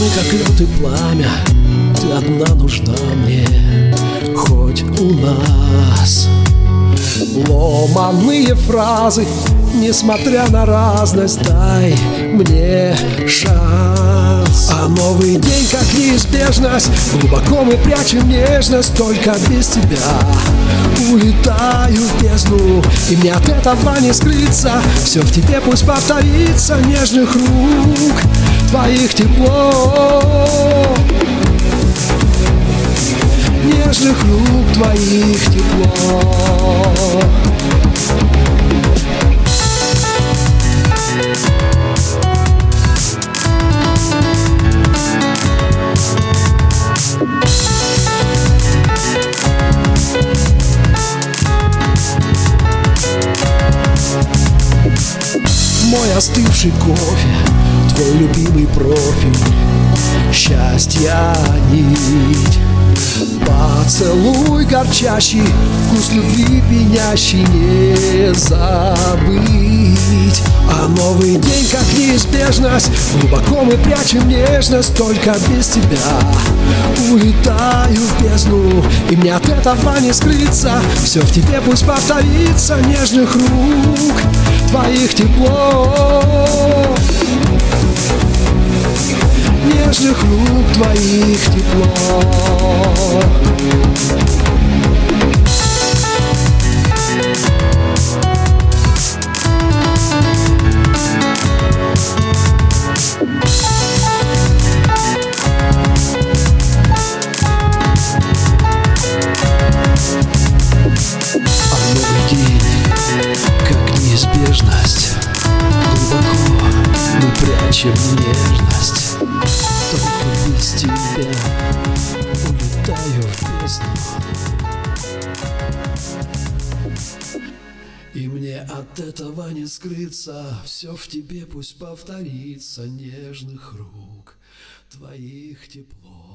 как лед и пламя, ты одна нужна мне, хоть у нас ломаные фразы, несмотря на разность, дай мне шанс. А новый день как неизбежность, глубоко мы прячем нежность, только без тебя улетаю в бездну, и мне от этого не скрыться. Все в тебе пусть повторится, нежных рук твоих тепло, нежных рук твоих тепло. Мой остывший кофе, твой любимый профиль, счастья нить. Поцелуй горчащий, вкус любви пьянящий не забыть. А новый день как неизбежность, глубоко мы прячем нежность, только без тебя улетаю в бездну, и мне от этого не скрыться. Все в тебе пусть повторится, нежных рук твоих тепло, нежных рук твоих тепло. Неизбежность, глубоко мы прячем нежность, только без тебя улетаю в бездну, и мне от этого не скрыться. Все в тебе пусть повторится, нежных рук твоих тепло.